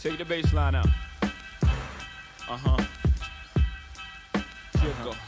Take the bass line out. Uh-huh. Here go.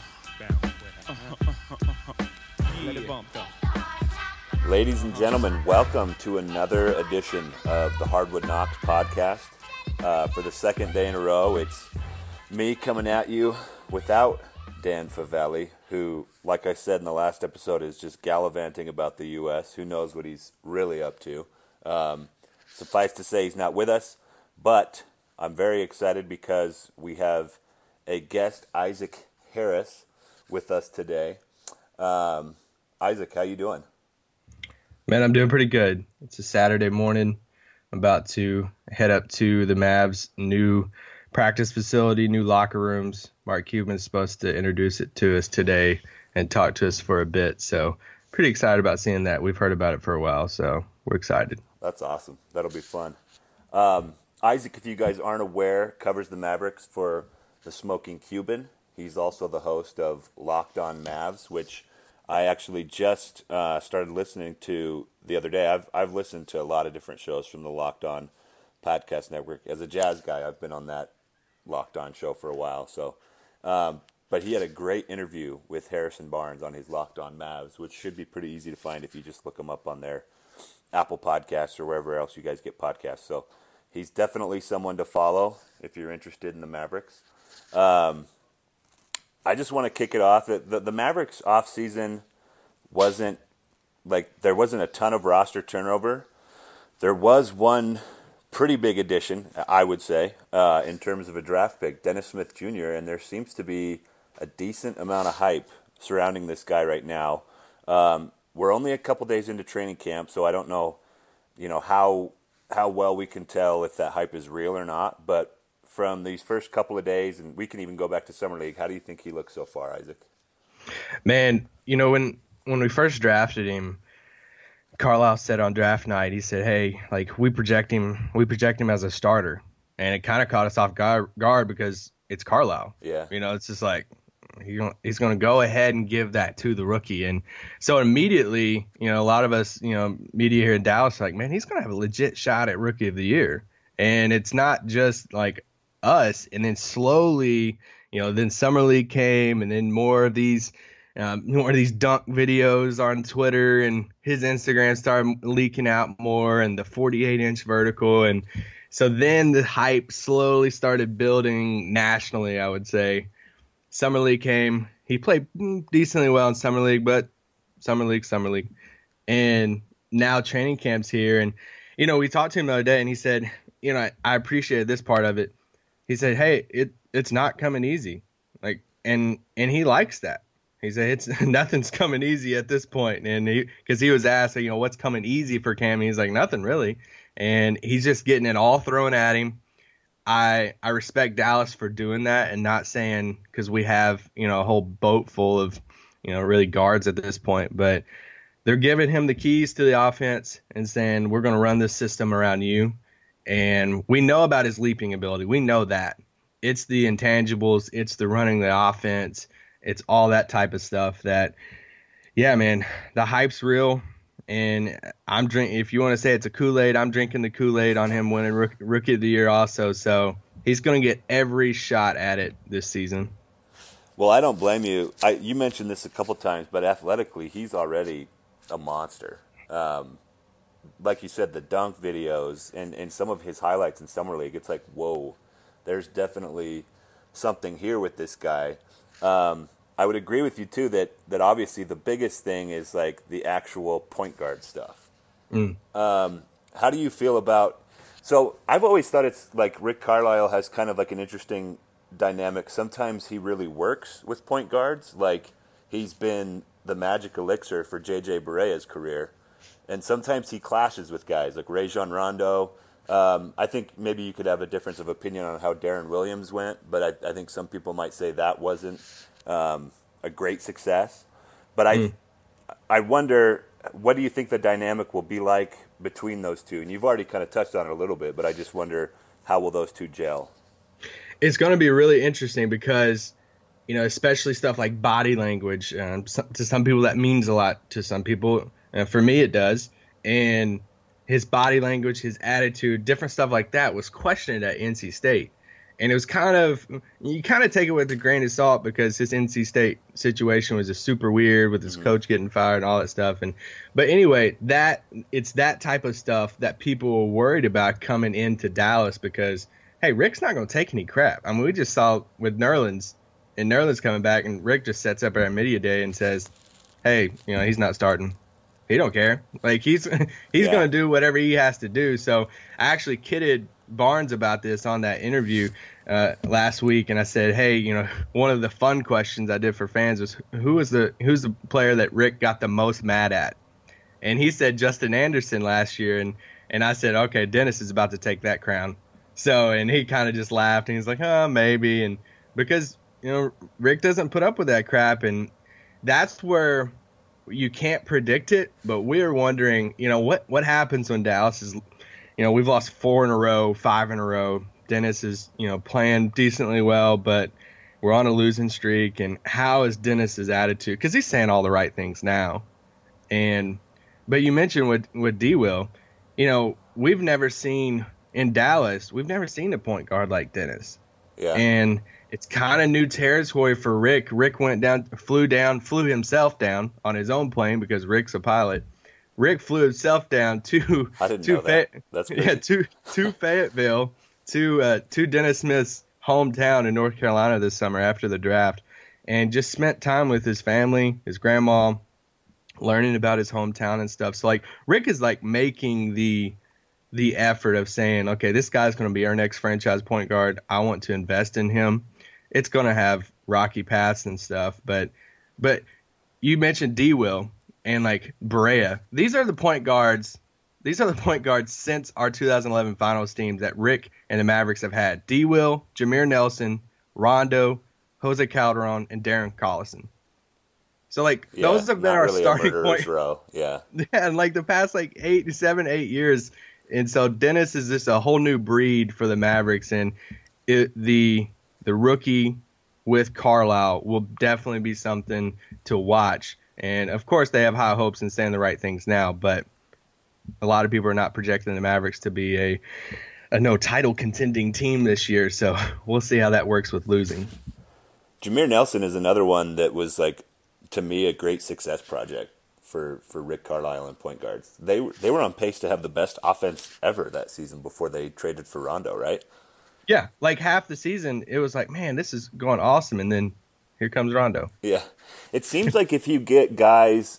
Let it bump though. Ladies and gentlemen, welcome to another edition of the Hardwood Knocks podcast. For the second day in a row, it's me coming at you without Dan Favelli, who, like I said in the last episode, is just gallivanting about the U.S. Who knows what he's really up to? Suffice to say, he's not with us, but I'm very excited because we have a guest, Isaac Harris, with us today. Isaac, how you doing? Man, I'm doing pretty good. It's a Saturday morning. I'm about to head up to the Mavs' new practice facility, new locker rooms. Mark Cuban is supposed to introduce it to us today and talk to us for a bit. So pretty excited about seeing that. We've heard about it for a while, so we're excited. That's awesome. That'll be fun. Isaac, if you guys aren't aware, covers the Mavericks for the Smoking Cuban. He's also the host of Locked On Mavs, which I actually just started listening to the other day. I've listened to a lot of different shows from the Locked On podcast network. As a Jazz guy, I've been on that Locked On show for a while. So, but he had a great interview with Harrison Barnes on his Locked On Mavs, which should be pretty easy to find if you just look him up on their Apple Podcasts or wherever else you guys get podcasts. So he's definitely someone to follow if you're interested in the Mavericks. I just want to kick it off. The Mavericks offseason wasn't like there wasn't a ton of roster turnover. There was one pretty big addition, I would say, in terms of a draft pick, Dennis Smith Jr., and there seems to be a decent amount of hype surrounding this guy right now. We're only a couple days into training camp, so I don't know, how well we can tell if that hype is real or not. But from these first couple of days, and we can even go back to Summer League, how do you think he looks so far, Isaac? Man, when we first drafted him, Carlisle said on draft night, he said, "Hey, like we project him as a starter," and it kind of caught us off guard because it's Carlisle. Yeah, it's just like he's going to go ahead and give that to the rookie, and so immediately, a lot of us, media here in Dallas, are like, man, he's going to have a legit shot at Rookie of the Year, and it's not just like us. And then slowly, then Summer League came, and then more of these dunk videos on Twitter, and his Instagram started leaking out more, and the 48-inch vertical. And so then the hype slowly started building nationally, I would say. Summer League came. He played decently well in Summer League, but Summer League. And now training camp's here. And, we talked to him the other day, and he said, I appreciated this part of it. He said, hey, it's not coming easy. And he likes that. He said nothing's coming easy at this point. And because he was asked, what's coming easy for Cam? He's like, nothing really. And he's just getting it all thrown at him. I respect Dallas for doing that and not saying, because we have, a whole boat full of, really guards at this point. But they're giving him the keys to the offense and saying, we're going to run this system around you. And we know about his leaping ability. We know that. It's the intangibles. It's the running the offense. It's all that type of stuff that, yeah, man, the hype's real. And I'm drinking, if you want to say it's a Kool-Aid, I'm drinking the Kool-Aid on him winning Rookie of the Year also. So he's going to get every shot at it this season. Well, I don't blame you. You mentioned this a couple times, but athletically, he's already a monster. Like you said, the dunk videos and some of his highlights in Summer League, it's like, whoa, there's definitely something here with this guy. I would agree with you, too, that obviously the biggest thing is like the actual point guard stuff. How do you feel about – so I've always thought it's like Rick Carlisle has kind of like an interesting dynamic. Sometimes he really works with point guards. Like he's been the magic elixir for J.J. Barea's career. And sometimes he clashes with guys like Rajon Rondo. I think maybe you could have a difference of opinion on how Darren Williams went, but I think some people might say that wasn't a great success. But I wonder, what do you think the dynamic will be like between those two? And you've already kind of touched on it a little bit, but I just wonder, how will those two gel? It's going to be really interesting because, especially stuff like body language, to some people that means a lot. To some people, for me it does. And his body language, his attitude, different stuff like that was questioned at NC State. And it was you kind of take it with a grain of salt because his NC State situation was just super weird with his coach getting fired and all that stuff. But anyway, it's that type of stuff that people were worried about coming into Dallas because, hey, Rick's not going to take any crap. I mean, we just saw with Nerlens, and Nerlens coming back, and Rick just sets up at media day and says, hey, he's not starting. He don't care. Like he's going to do whatever he has to do. So I actually kidded Barnes about this on that interview last week, and I said, hey, one of the fun questions I did for fans was who's the player that Rick got the most mad at? And he said Justin Anderson last year, and I said, okay, Dennis is about to take that crown. So, and he kind of just laughed, and he's like, maybe, and because Rick doesn't put up with that crap, and that's where you can't predict it. But we're wondering, what happens when Dallas is, we've lost 4 in a row, 5 in a row. Dennis is, playing decently well, but we're on a losing streak. And how is Dennis's attitude? Because he's saying all the right things now. But you mentioned with D-Will, we've never seen in Dallas, we've never seen a point guard like Dennis. Yeah. And it's kind of new territory for Rick. Rick flew himself down on his own plane because Rick's a pilot. Rick flew himself down to I didn't know that. That's crazy. to Fayetteville, to Dennis Smith's hometown in North Carolina this summer after the draft, and just spent time with his family, his grandma, learning about his hometown and stuff. So like Rick is like making the effort of saying, okay, this guy's going to be our next franchise point guard. I want to invest in him. It's going to have rocky paths and stuff, but you mentioned D-Will and like Barea. These are the point guards since our 2011 finals teams that Rick and the Mavericks have had. D-Will, Jameer Nelson, Rondo, Jose Calderon, and Darren Collison. So like those have been our really starting point. Row. Yeah. Yeah, and like the past like 8 years. And so Dennis is just a whole new breed for the Mavericks, and the rookie with Carlisle will definitely be something to watch. And of course, they have high hopes and saying the right things now, but a lot of people are not projecting the Mavericks to be a no title contending team this year. So we'll see how that works with losing. Jameer Nelson is another one that was like, to me, a great success project for Rick Carlisle and point guards. They were on pace to have the best offense ever that season before they traded for Rondo, right? Yeah, like half the season, it was like, man, this is going awesome, and then here comes Rondo. Yeah. It seems like if you get guys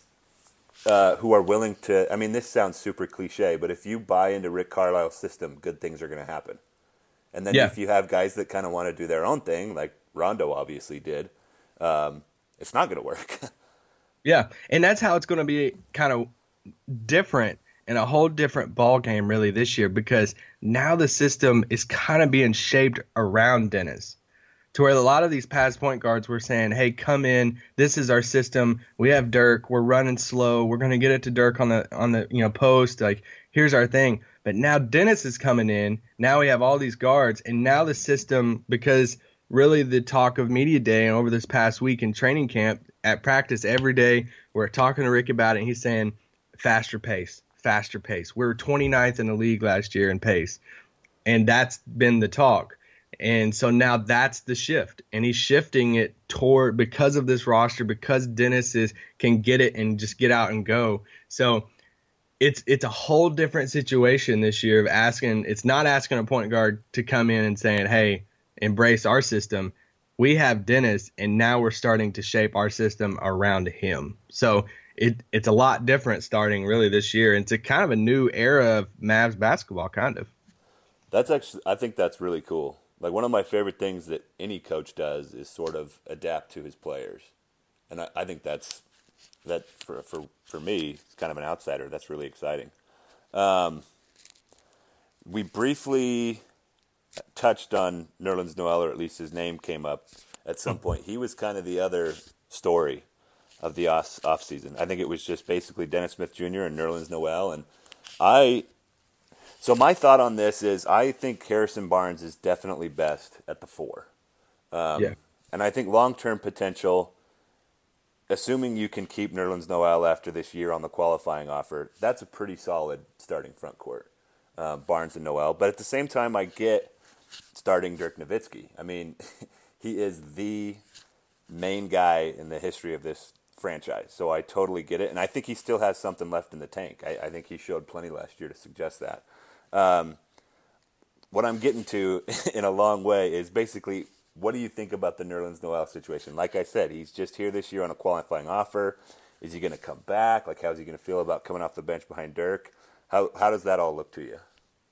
who are willing to, I mean, this sounds super cliche, but if you buy into Rick Carlisle's system, good things are going to happen. And then if you have guys that kind of want to do their own thing, like Rondo obviously did, it's not going to work. Yeah, and that's how it's going to be kind of different and a whole different ball game really this year, because now the system is kind of being shaped around Dennis, to where a lot of these past point guards were saying, hey, come in, this is our system, we have Dirk, we're running slow, we're going to get it to Dirk on the post, like here's our thing. But now Dennis is coming in, now we have all these guards, and now the system, because really the talk of media day and over this past week in training camp, at practice every day, we're talking to Rick about it, and he's saying faster pace. We were 29th in the league last year in pace, and that's been the talk. And so now that's the shift, and he's shifting it toward, because of this roster, because Dennis can get it and just get out and go. So it's a whole different situation this year of asking. It's not asking a point guard to come in and saying, hey, embrace our system. We have Dennis, and now we're starting to shape our system around him. So it's a lot different starting really this year. It's a kind of a new era of Mavs basketball, kind of. I think that's really cool. Like, one of my favorite things that any coach does is sort of adapt to his players. And I think that for me, it's kind of an outsider. That's really exciting. We briefly touched on Nerlens Noel, or at least his name came up at some point. He was kind of the other story of the off season. I think it was just basically Dennis Smith Jr. and Nerlens Noel. And so my thought on this is, I think Harrison Barnes is definitely best at the 4. And I think long-term potential, assuming you can keep Nerlens Noel after this year on the qualifying offer, that's a pretty solid starting front court, Barnes and Noel. But at the same time, I get starting Dirk Nowitzki. I mean, he is the main guy in the history of this franchise, so I totally get it. And I think he still has something left in the tank. I think he showed plenty last year to suggest that. What I'm getting to in a long way is basically, what do you think about the Nerlens Noel situation? Like I said, he's just here this year on a qualifying offer. Is he going to come back? Like, how's he going to feel about coming off the bench behind Dirk? How does that all look to you?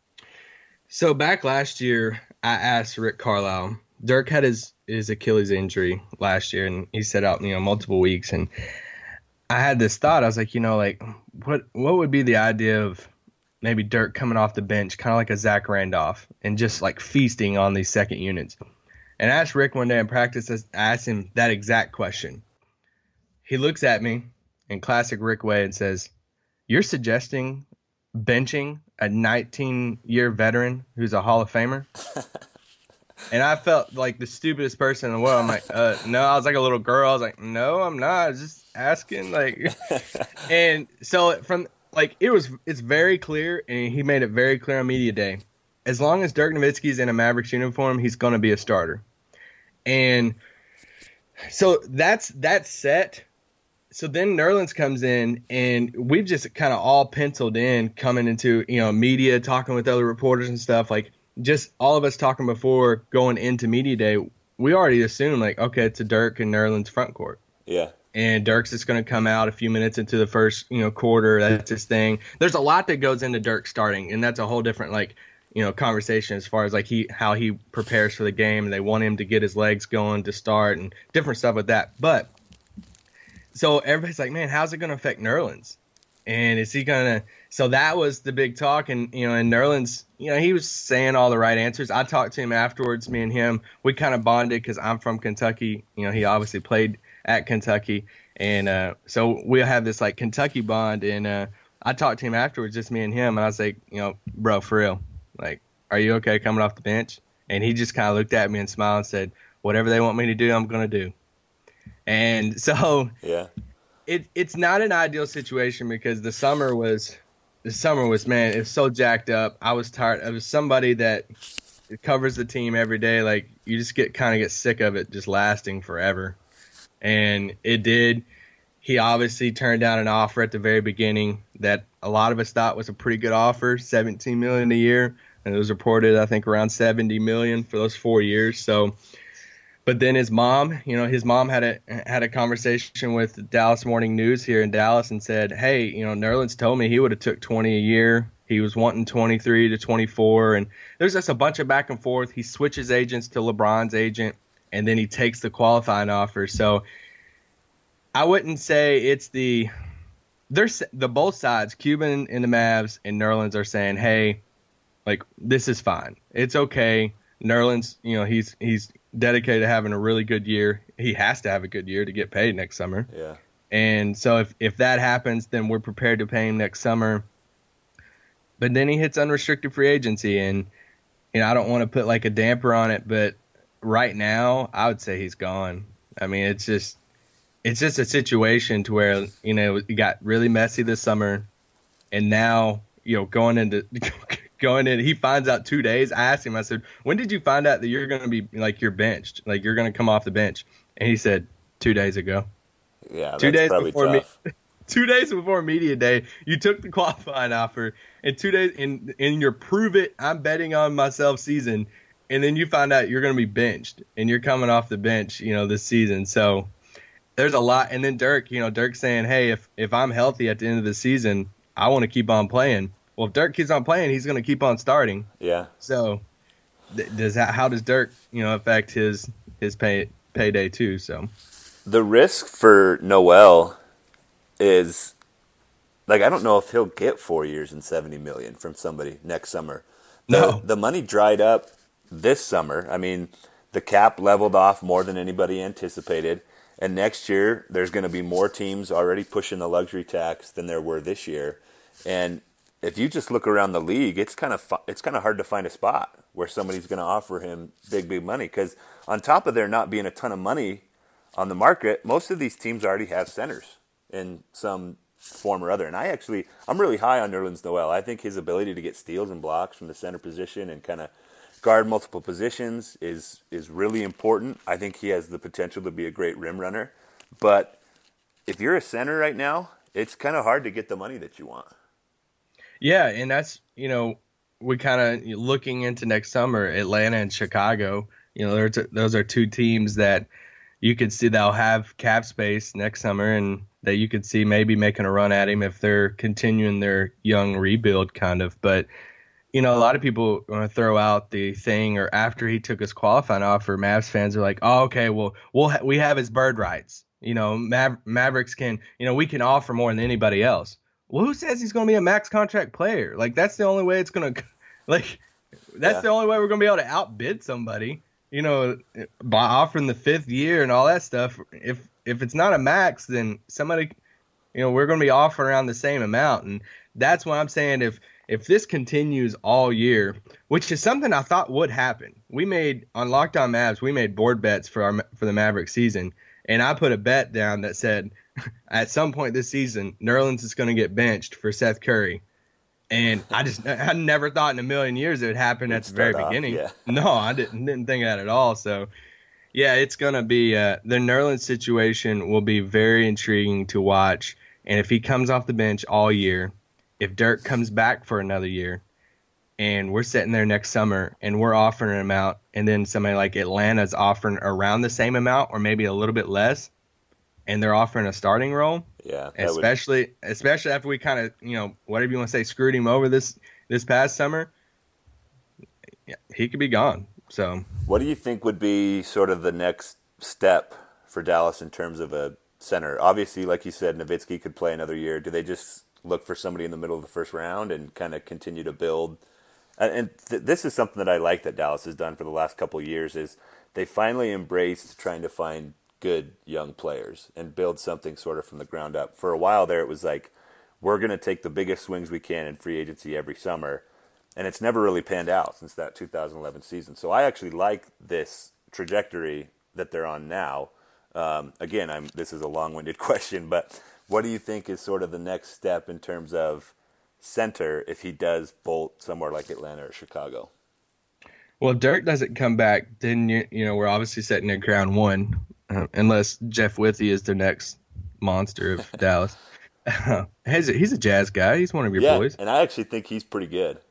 So back last year, I asked Rick Carlisle. Dirk had his Achilles injury last year, and he set out, multiple weeks. And I had this thought. I was like, what would be the idea of maybe Dirk coming off the bench, kind of like a Zach Randolph, and just like feasting on these second units? And I asked Rick one day in practice, I asked him that exact question. He looks at me in classic Rick way and says, "You're suggesting benching a 19-year veteran who's a Hall of Famer?" And I felt like the stupidest person in the world. I'm like, no. I was like a little girl. I was like, no, I'm not. I was just asking. And so it's very clear, and he made it very clear on media day. As long as Dirk Nowitzki's in a Mavericks uniform, he's going to be a starter. And so that's set. So then Nerlens comes in, and we've just kind of all penciled in coming into, media, talking with other reporters and stuff. Like, just all of us talking before going into media day, we already assumed, okay, it's a Dirk and Nerlens front court. Yeah. And Dirk's just going to come out a few minutes into the first, quarter. That's his thing. There's a lot that goes into Dirk starting, and that's a whole different, conversation as far as how he prepares for the game, and they want him to get his legs going to start and different stuff with that. But so everybody's like, man, how's it going to affect Nerlens? And is he going to – so that was the big talk. And, and Nerlens, he was saying all the right answers. I talked to him afterwards, me and him. We kind of bonded because I'm from Kentucky. He obviously played at Kentucky. And so we'll have this, Kentucky bond. And I talked to him afterwards, just me and him. And I was like, bro, for real. Are you okay coming off the bench? And he just kind of looked at me and smiled and said, whatever they want me to do, I'm going to do. And so yeah, it's not an ideal situation because the summer was, man, it's so jacked up. I was tired. I was somebody that covers the team every day. You just get sick of it just lasting forever. And it did. He obviously turned down an offer at the very beginning that a lot of us thought was a pretty good offer, $17 million a year. And it was reported, I think, around $70 million for those 4 years. So, but then his mom had a conversation with the Dallas Morning News here in Dallas and said, hey, Nerlens told me he would have took 20 a year. He was wanting 23 to 24. And there's just a bunch of back and forth. He switches agents to LeBron's agent, and then he takes the qualifying offer. So I wouldn't say it's there's the both sides, Cuban and the Mavs and Nerlens, are saying, hey, this is fine. It's okay. Nerlens, he's dedicated to having a really good year. He has to have a good year to get paid next summer. Yeah. And so if that happens, then we're prepared to pay him next summer. But then he hits unrestricted free agency, and I don't want to put a damper on it, but right now I would say he's gone. I mean, it's just a situation to where it got really messy this summer, and now going in, he finds out 2 days. I asked him, I said, when did you find out that you're going to be you're benched, you're going to come off the bench? And he said 2 days ago. Yeah, that's 2 days probably before tough. 2 days before media day, you took the qualifying offer, and 2 days in your prove it, I'm betting on myself season, and then you find out you're going to be benched, and you're coming off the bench, this season. So there's a lot. And then Dirk saying, hey, if I'm healthy at the end of the season, I want to keep on playing. Well, if Dirk keeps on playing, he's going to keep on starting. Yeah. So how does Dirk, affect his payday too? So the risk for Noel is I don't know if he'll get 4 years and $70 million from somebody next summer. The money dried up this summer. I mean, the cap leveled off more than anybody anticipated. And next year, there's going to be more teams already pushing the luxury tax than there were this year. And if you just look around the league, it's kind of hard to find a spot where somebody's going to offer him big money. Because on top of there not being a ton of money on the market, most of these teams already have centers in some form or other. And I'm really high on Nerlens Noel. I think his ability to get steals and blocks from the center position and kind of guard multiple positions is really important. I think he has the potential to be a great rim runner. But if you're a center right now, it's kind of hard to get the money that you want. Yeah, and that's, we kind of looking into next summer, Atlanta and Chicago, those are two teams that you could see they'll have cap space next summer and that you could see maybe making a run at him if they're continuing their young rebuild kind of. But, a lot of people want to throw out the thing, or after he took his qualifying offer, Mavs fans are like, oh, okay, well, we have his bird rights. Mavericks can, we can offer more than anybody else. Well, who says he's going to be a max contract player? Like, that's the only way it's going to, the only way we're going to be able to outbid somebody, by offering the 5th year and all that stuff. If it's not a max, then somebody, we're going to be offering around the same amount. And that's why I'm saying if this continues all year, which is something I thought would happen. We made, on Locked On Mavs, we made board bets for the Maverick season. And I put a bet down that said, at some point this season, Nerlens is going to get benched for Seth Curry. And I never thought in a million years it would happen at the very beginning. Yeah. No, I didn't think that at all. So, yeah, it's going to be the Nerlens situation will be very intriguing to watch. And if he comes off the bench all year, if Dirk comes back for another year, and we're sitting there next summer and we're offering an amount, and then somebody like Atlanta's offering around the same amount or maybe a little bit less, and they're offering a starting role. Yeah. Especially after we kind of, whatever you want to say, screwed him over this past summer, yeah, he could be gone. So what do you think would be sort of the next step for Dallas in terms of a center? Obviously, like you said, Nowitzki could play another year. Do they just look for somebody in the middle of the first round and kind of continue to build? And this is something that I like that Dallas has done for the last couple of years is they finally embraced trying to find good young players and build something sort of from the ground up. For a while there, it was like, we're going to take the biggest swings we can in free agency every summer. And it's never really panned out since that 2011 season. So I actually like this trajectory that they're on now. Again, this is a long-winded question, but what do you think is sort of the next step in terms of center if he does bolt somewhere like Atlanta or Chicago? Well, if Dirk doesn't come back, then we're obviously setting at ground one, unless Jeff Withey is the next monster of Dallas. He's a Jazz guy. He's one of your boys. And I actually think he's pretty good.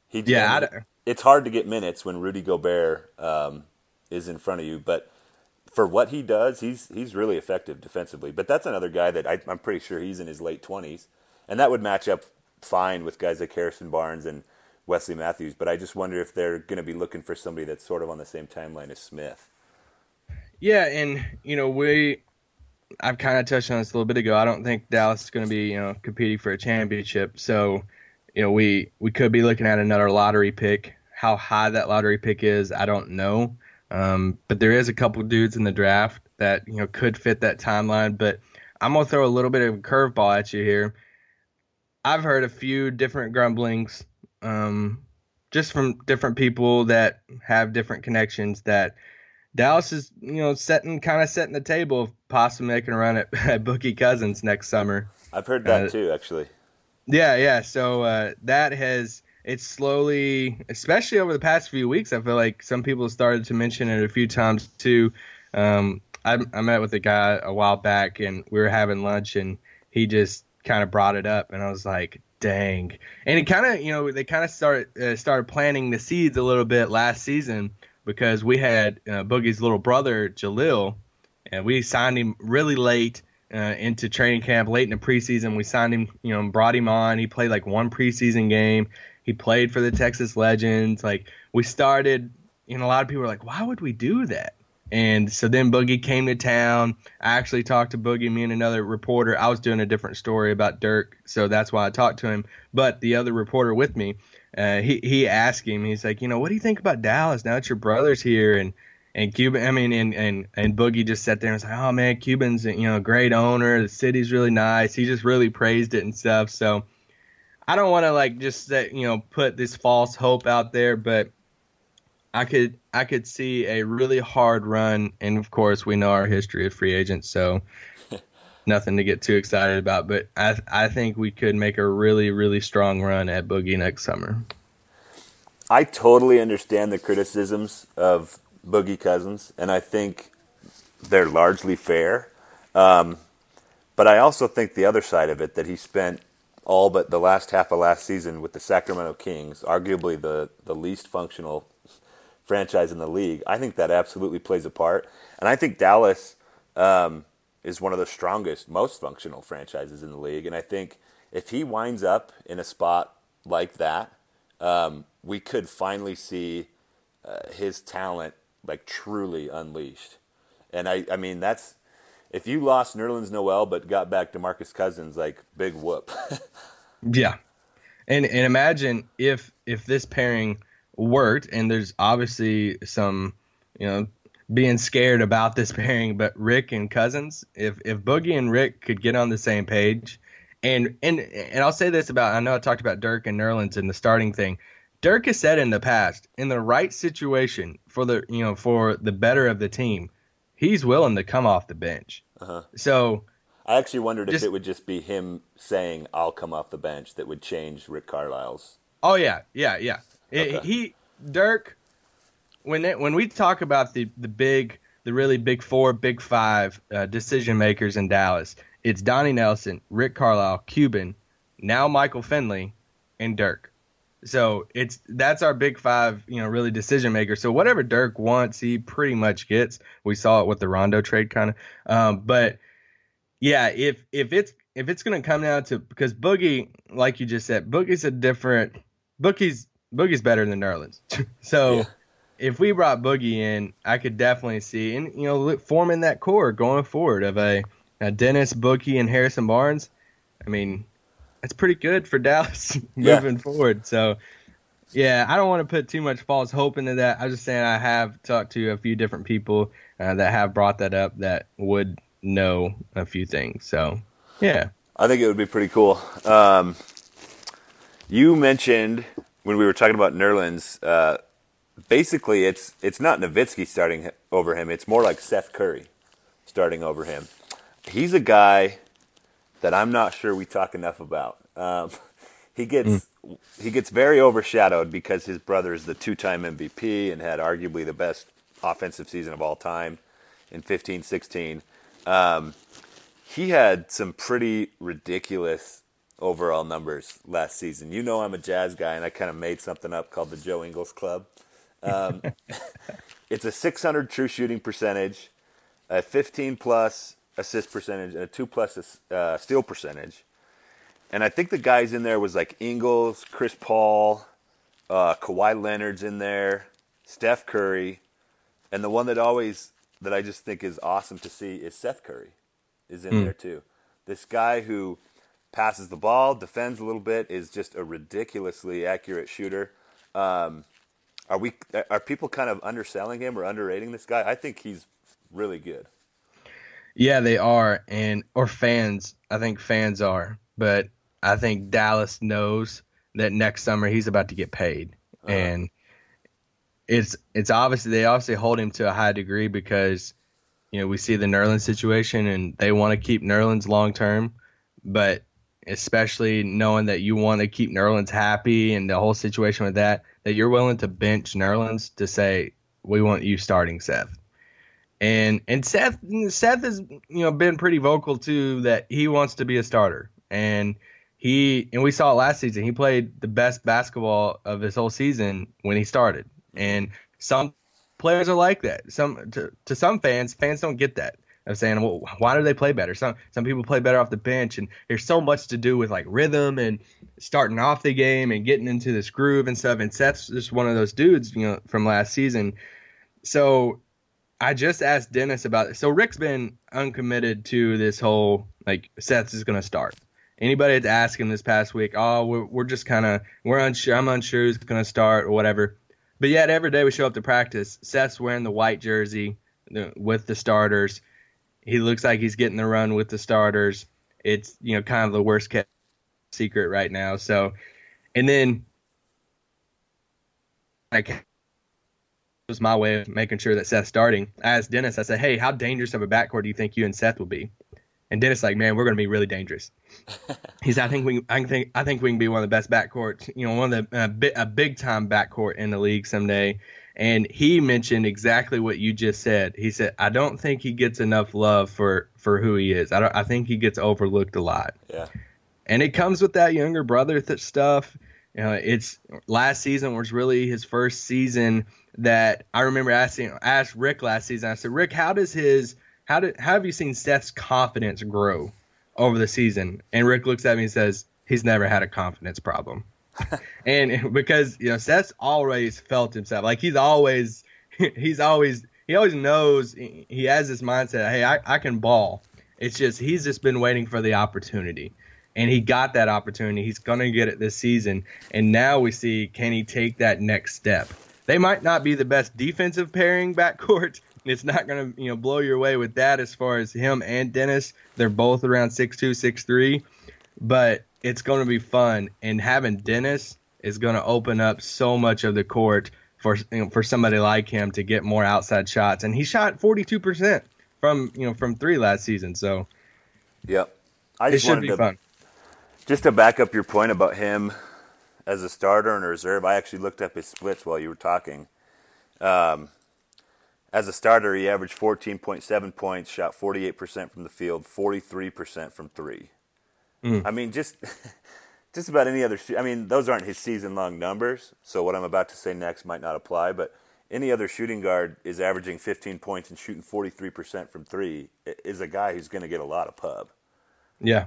It's hard to get minutes when Rudy Gobert is in front of you, but for what he does, he's really effective defensively. But that's another guy that I'm pretty sure he's in his late 20s, and that would match up fine with guys like Harrison Barnes and Wesley Matthews. But I just wonder if they're going to be looking for somebody that's sort of on the same timeline as Smith. Yeah, and I've kind of touched on this a little bit ago. I don't think Dallas is going to be competing for a championship. So we could be looking at another lottery pick. How high that lottery pick is, I don't know. But there is a couple dudes in the draft that could fit that timeline. But I'm gonna throw a little bit of a curveball at you here. I've heard a few different grumblings, just from different people that have different connections, that Dallas is setting the table of possibly making a run at Boogie Cousins next summer. I've heard that too, actually. Yeah. So it's slowly, especially over the past few weeks, I feel like some people started to mention it a few times too. I met with a guy a while back, and we were having lunch, and he just kind of brought it up, and I was like, dang. And it kind of, they kind of started planting the seeds a little bit last season, because we had Boogie's little brother, Jalil, and we signed him really late into training camp, late in the preseason. We signed him, brought him on. He played like one preseason game. He played for the Texas Legends. Like, we started, a lot of people were like, why would we do that? And so then Boogie came to town. I actually talked to Boogie, me and another reporter. I was doing a different story about Dirk, so that's why I talked to him. But the other reporter with me, he asked him, he's like, what do you think about Dallas now that your brother's here? And Cuban, and Boogie just sat there and was like, oh man, Cuban's a great owner. The city's really nice. He just really praised it and stuff. So I don't want to just put this false hope out there, but I could see a really hard run, and of course we know our history of free agents, so nothing to get too excited about. But I think we could make a really, really strong run at Boogie next summer. I totally understand the criticisms of Boogie Cousins, and I think they're largely fair. But I also think the other side of it, that he spent all but the last half of last season with the Sacramento Kings, arguably the least functional franchise in the league. I think that absolutely plays a part. And I think Dallas is one of the strongest, most functional franchises in the league. And I think if he winds up in a spot like that, we could finally see his talent like truly unleashed. And I mean, that's, if you lost Nerlens Noel but got back DeMarcus Cousins, like, big whoop. Yeah. And imagine if this pairing worked, and there's obviously some, being scared about this pairing, but Rick and Cousins, if Boogie and Rick could get on the same page, and I'll say this about, I know I talked about Dirk and Nerlens and the starting thing. Dirk has said in the past, in the right situation for the better of the team, he's willing to come off the bench. Uh-huh. So I actually wondered if it would just be him saying, "I'll come off the bench," that would change Rick Carlisle's. Oh yeah. Okay. Dirk, when we talk about the really big four, big five decision makers in Dallas, it's Donnie Nelson, Rick Carlisle, Cuban, now Michael Finley, and Dirk. So that's our big five, really decision makers. So whatever Dirk wants, he pretty much gets. We saw it with the Rondo trade kind of. But yeah, if it's going to come down to, because Boogie, like you just said, Boogie's better than Nerlens. So yeah. If we brought Boogie in, I could definitely see, and forming that core going forward of a Dennis, Boogie, and Harrison Barnes. I mean, that's pretty good for Dallas moving forward. So, yeah, I don't want to put too much false hope into that. I'm just saying I have talked to a few different people that have brought that up that would know a few things. So, yeah. I think it would be pretty cool. You mentioned when we were talking about Nerlens, basically it's not Nowitzki starting over him. It's more like Seth Curry starting over him. He's a guy that I'm not sure we talk enough about. He gets very overshadowed because his brother is the two-time MVP and had arguably the best offensive season of all time in 15-16. He had some pretty ridiculous overall numbers last season. I'm a Jazz guy, and I kind of made something up called the Joe Ingles Club. It's a 600 true shooting percentage, a 15-plus assist percentage, and a 2+ steal percentage. And I think the guys in there was like Ingles, Chris Paul, Kawhi Leonard's in there, Steph Curry, and the one that I just think is awesome to see is Seth Curry is in there too. This guy who passes the ball, defends a little bit, is just a ridiculously accurate shooter. Are people kind of underselling him or underrating this guy? I think he's really good. Yeah, they are, or fans. I think fans are, but I think Dallas knows that next summer he's about to get paid, and it's obviously they obviously hold him to a high degree because we see the Nerlens situation and they want to keep Nerlens long term, but especially knowing that you want to keep Nerlens happy and the whole situation with that you're willing to bench Nerlens to say we want you starting Seth. And Seth has been pretty vocal too that he wants to be a starter, and we saw it last season. He played the best basketball of his whole season when he started, and some players are like that. To some fans don't get that of saying, well, why do they play better? Some people play better off the bench, and there's so much to do with like rhythm and starting off the game and getting into this groove and stuff. And Seth's just one of those dudes, from last season. So I just asked Dennis about it. So Rick's been uncommitted to this whole, like, Seth is going to start. Anybody that's asked him this past week, we're just kind of, we're unsure. I'm unsure who's going to start or whatever. But yet every day we show up to practice, Seth's wearing the white jersey with the starters. He looks like he's getting the run with the starters. It's, kind of the worst kept secret right now. So, and then was my way of making sure that Seth's starting. I asked Dennis, I said, hey, how dangerous of a backcourt do you think you and Seth will be? And Dennis like, man, we're going to be really dangerous. He said, I think we can be one of the best backcourts, one of the a big time backcourt in the league someday. And he mentioned exactly what you just said. He said, I don't think he gets enough love for who he is. I think he gets overlooked a lot. Yeah. And it comes with that younger brother stuff. It's last season was really his first season that I remember asked Rick last season. I said, Rick, how have you seen Seth's confidence grow over the season? And Rick looks at me and says, he's never had a confidence problem. And because, Seth's always felt himself like he always knows he has this mindset. Hey, I can ball. It's just, he's just been waiting for the opportunity. And he got that opportunity. He's going to get it this season. And now we see, can he take that next step? They might not be the best defensive pairing backcourt. It's not going to, blow your way with that as far as him and Dennis. They're both around 6'2", 6'3". But it's going to be fun. And having Dennis is going to open up so much of the court for somebody like him to get more outside shots. And he shot 42% from three last season. So, yep. It should be fun. Just to back up your point about him as a starter and a reserve, I actually looked up his splits while you were talking. As a starter, he averaged 14.7 points, shot 48% from the field, 43% from three. I mean, just about any other – I mean, those aren't his season-long numbers, so what I'm about to say next might not apply, but any other shooting guard is averaging 15 points and shooting 43% from three is a guy who's going to get a lot of pub. Yeah.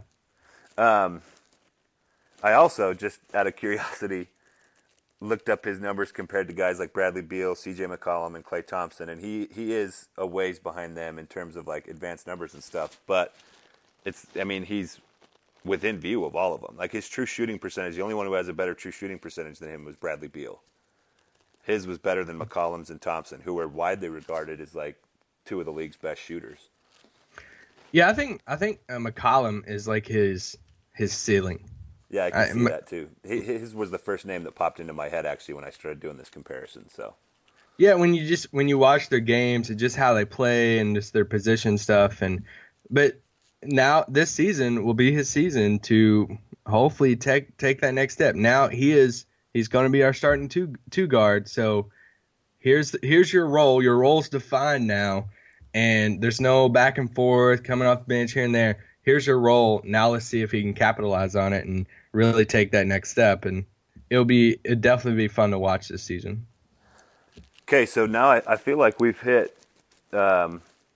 I also, just out of curiosity, looked up his numbers compared to guys like Bradley Beal, C.J. McCollum, and Klay Thompson, and he is a ways behind them in terms of like advanced numbers and stuff. But he's within view of all of them. Like his true shooting percentage, the only one who has a better true shooting percentage than him was Bradley Beal. His was better than McCollum's and Thompson, who are widely regarded as like two of the league's best shooters. Yeah, I think McCollum is like his ceiling. Yeah, I can see that too. His was the first name that popped into my head actually when I started doing this comparison. So, yeah, when you watch their games and just how they play and just their position stuff, but now this season will be his season to hopefully take that next step. Now he's going to be our starting two guard. So here's your role. Your role's defined now, and there's no back and forth coming off the bench here and there. Here's your role. Now let's see if he can capitalize on it and really take that next step. And it'll definitely be fun to watch this season. Okay, so now I feel like we've hit, I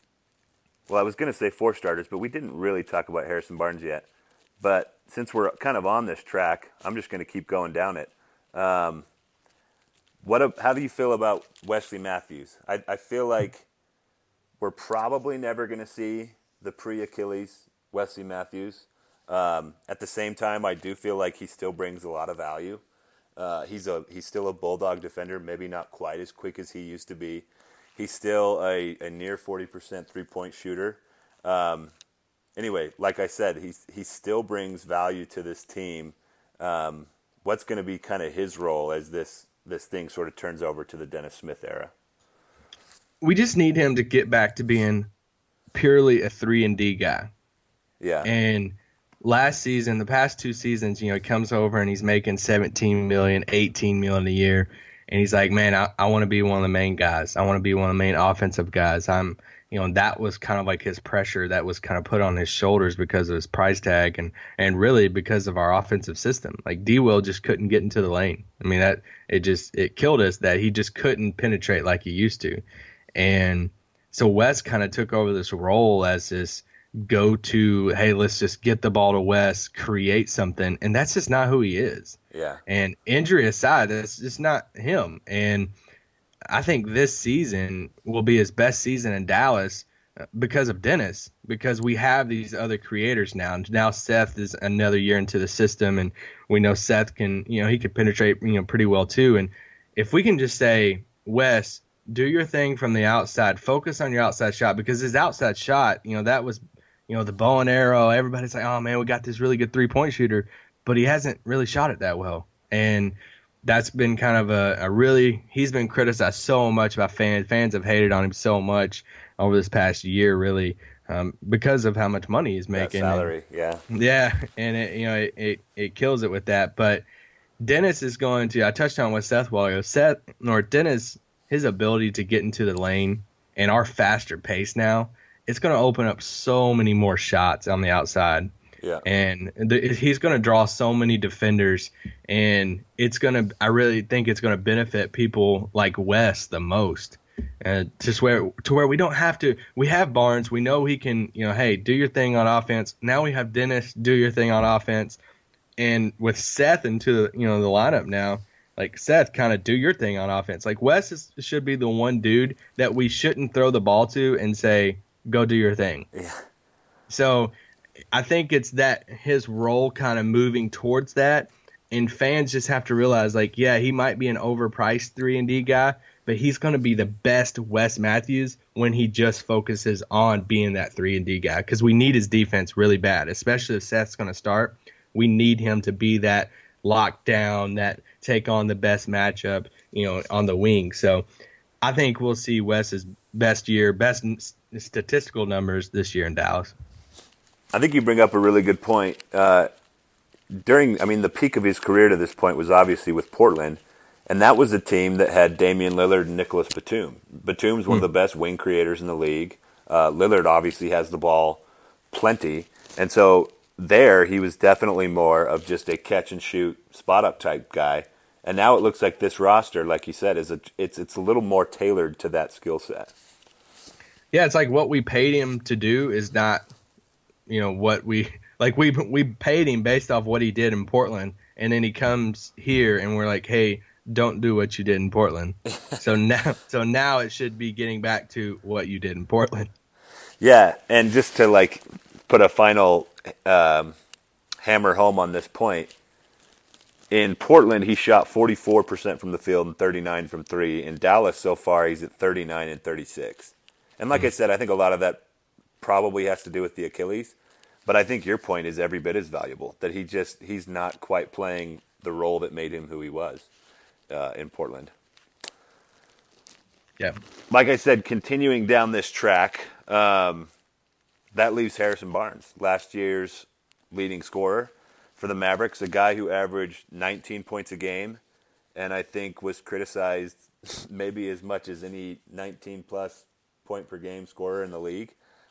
was going to say 4 starters, but we didn't really talk about Harrison Barnes yet. But since we're kind of on this track, I'm just going to keep going down it. How do you feel about Wesley Matthews? I feel like we're probably never going to see the pre-Achilles Wesley Matthews. At the same time, I do feel like he still brings a lot of value. He's still a bulldog defender, maybe not quite as quick as he used to be. He's still a near 40% three-point shooter. Anyway, like I said, he still brings value to this team. What's going to be kind of his role as this thing sort of turns over to the Dennis Smith era? We just need him to get back to being purely a 3-and-D guy. Yeah. And last season, the past 2 seasons, he comes over and he's making $17 million, $18 million a year. And he's like, man, I want to be one of the main guys. I want to be one of the main offensive guys. That was kind of like his pressure that was kind of put on his shoulders because of his price tag and really because of our offensive system. Like D-Will just couldn't get into the lane. I mean, it killed us that he just couldn't penetrate like he used to. And so Wes kind of took over this role as this go-to, hey, let's just get the ball to Wes, create something. And that's just not who he is. Yeah. And injury aside, that's just not him. And I think this season will be his best season in Dallas because of Dennis, because we have these other creators now. Now Seth is another year into the system, and we know Seth can, he can penetrate, pretty well too. And if we can just say, Wes, do your thing from the outside, focus on your outside shot, because his outside shot, that was, the bow and arrow. Everybody's like, oh man, we got this really good 3-point shooter, but he hasn't really shot it that well. And that's been kind of a really, he's been criticized so much by fans. Fans have hated on him so much over this past year, really, because of how much money he's making. That salary, yeah. Yeah, and it kills it with that. But Dennis is going to, I touched on with Seth while ago. Dennis, his ability to get into the lane and our faster pace now, it's going to open up so many more shots on the outside. Yeah. And he's going to draw so many defenders, and I really think it's going to benefit people like Wes the most. To where we don't have to. We have Barnes. We know he can. Hey, do your thing on offense. Now we have Dennis. Do your thing on offense. And with Seth into the lineup now, like Seth, kind of do your thing on offense. Like Wes should be the one dude that we shouldn't throw the ball to and say, go do your thing. Yeah. So I think it's that his role kind of moving towards that, and fans just have to realize, like, yeah, he might be an overpriced 3-and-D guy, but he's going to be the best Wes Matthews when he just focuses on being that 3-and-D guy, because we need his defense really bad, especially if Seth's going to start. We need him to be that lockdown, that take on the best matchup, on the wing. So I think we'll see Wes's best statistical numbers this year in Dallas. I think you bring up a really good point. The peak of his career to this point was obviously with Portland, and that was a team that had Damian Lillard and Nicholas Batum. Batum's one of the best wing creators in the league. Lillard obviously has the ball plenty, and so there he was definitely more of just a catch-and-shoot, spot-up type guy. And now it looks like this roster, like you said, it's a little more tailored to that skill set. Yeah, it's like what we paid him to do is not – what we paid him based off what he did in Portland, and then he comes here and we're like, hey, don't do what you did in Portland. so now it should be getting back to what you did in Portland. Yeah, and just to put a final hammer home on this point, in Portland he shot 44% from the field and 39 from three. In Dallas so far he's at 39 and 36. And like I said, I think a lot of that probably has to do with the Achilles, but I think your point is every bit as valuable, that he's not quite playing the role that made him who he was in Portland. Yeah. Like I said, continuing down this track, that leaves Harrison Barnes, last year's leading scorer for the Mavericks, a guy who averaged 19 points a game, and I think was criticized maybe as much as any 19-plus point per game scorer in the league.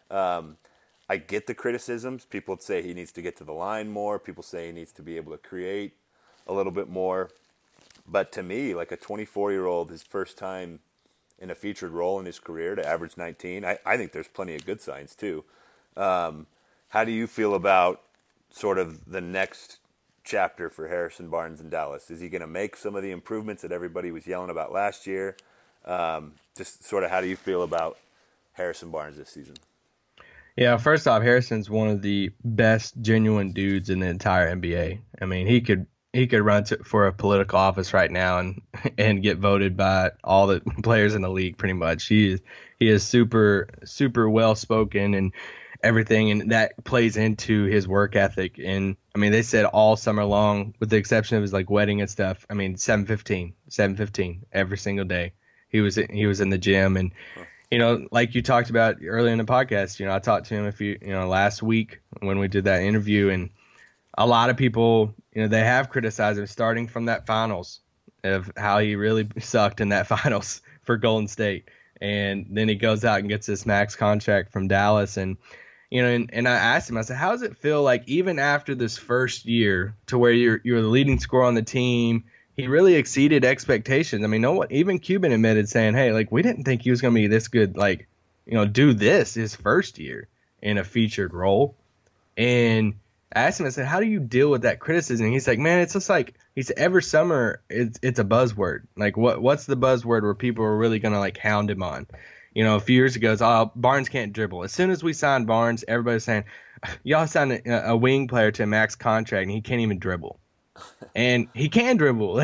I get the criticisms. People say he needs to get to the line more. People say he needs to be able to create a little bit more. But to me, like a 24-year-old, his first time in a featured role in his career to average 19, I think there's plenty of good signs too. How do you feel about sort of the next chapter for Harrison Barnes in Dallas? Is he going to make some of the improvements that everybody was yelling about last year? Just sort of how do you feel about Harrison Barnes this season? Yeah, first off, Harrison's one of the best genuine dudes in the entire NBA. I mean, he could run for a political office right now and get voted by all the players in the league pretty much. He is super super well spoken and everything, and that plays into his work ethic. And I mean, they said all summer long, with the exception of his wedding and stuff, I mean, 7:15 every single day. He was in the gym, and like you talked about earlier in the podcast, I talked to him last week when we did that interview, and a lot of people, they have criticized him starting from that finals of how he really sucked in that finals for Golden State. And then he goes out and gets this max contract from Dallas. And, and I asked him, I said, how does it feel like even after this first year to where you're the leading scorer on the team, he really exceeded expectations. I mean, even Cuban admitted saying, hey, we didn't think he was going to be this good, do this his first year in a featured role. And I asked him, I said, how do you deal with that criticism? And he's like, man, it's just he said, every summer it's a buzzword. What's the buzzword where people are really going to hound him on? A few years ago, it's, Barnes can't dribble. As soon as we signed Barnes, everybody's saying, y'all signed a wing player to a max contract and he can't even dribble. And he can dribble.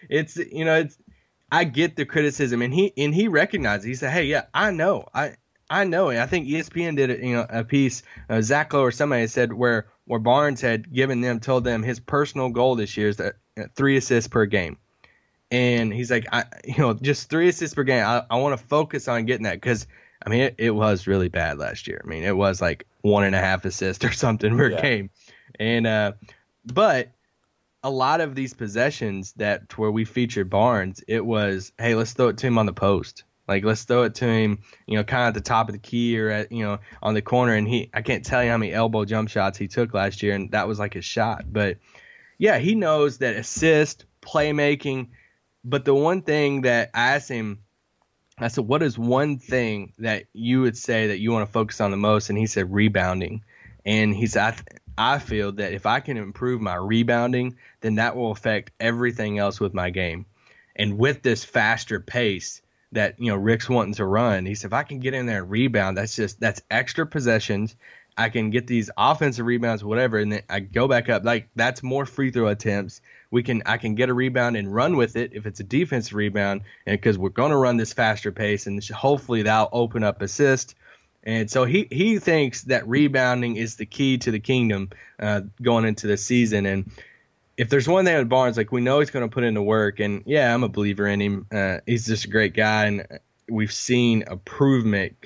I get the criticism, and he recognized it. He said, hey, yeah, I know. I know. And I think ESPN did a piece, Zach Lowe or somebody said where Barnes had told them his personal goal this year is 3 assists per game. And he's like, just 3 assists per game. I want to focus on getting that because, I mean, it was really bad last year. I mean, it was like 1.5 assists or something per game. And but a lot of these possessions that where we featured Barnes, it was, hey, let's throw it to him on the post. Like, let's throw it to him, kind of at the top of the key or at, on the corner. And I can't tell you how many elbow jump shots he took last year, and that was like his shot. But yeah, he knows that assist, playmaking. But the one thing that I asked him, I said, what is one thing that you would say that you want to focus on the most? And he said rebounding. And he said, I feel that if I can improve my rebounding, then that will affect everything else with my game. And with this faster pace that, Rick's wanting to run, he said, if I can get in there and rebound, that's extra possessions. I can get these offensive rebounds, whatever, and then I go back up. Like, that's more free throw attempts. I can get a rebound and run with it if it's a defensive rebound, and because we're going to run this faster pace, and hopefully that'll open up assist. And so he thinks that rebounding is the key to the kingdom going into the season. And if there's one thing with Barnes, like, we know he's going to put in the work, and yeah, I'm a believer in him. He's just a great guy, and we've seen improvement